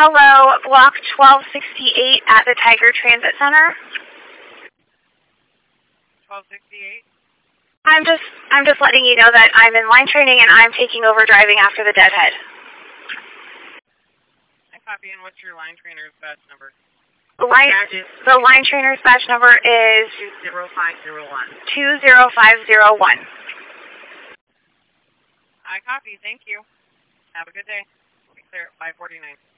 Hello, block 1268 at the Tiger Transit Center. 1268? I'm just letting you know that I'm in line training and I'm taking over driving after the deadhead. I copy, and what's your line trainer's badge number? The line trainer's badge number is 20501. 20501. I copy, thank you. Have a good day. Be clear at 549.